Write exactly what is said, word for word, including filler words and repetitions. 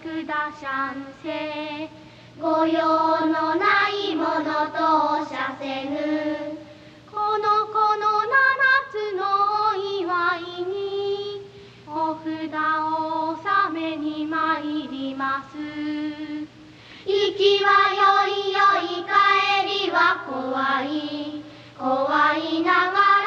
くださんせ。ご用のないものとおっしゃせぬ。この子の七つのお祝いにお札を納めに参ります。行きはよいよい帰りは怖い怖いながら